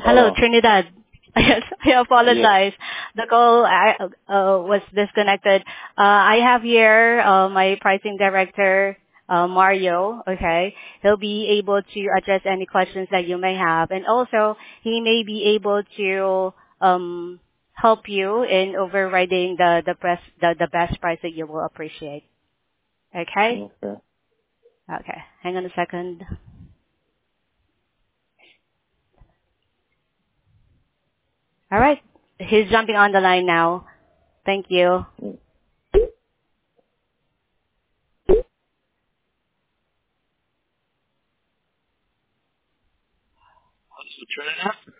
Hello, Hello. Trinidad. Yes, I Yes. apologize. The call was disconnected. I have here my pricing director, Mario. Okay, he'll be able to address any questions that you may have, and also he may be able to help you in overriding the best price that you will appreciate. Okay. Okay. Okay. Hang on a second. All right. He's jumping on the line now. Thank you. So Trinidad?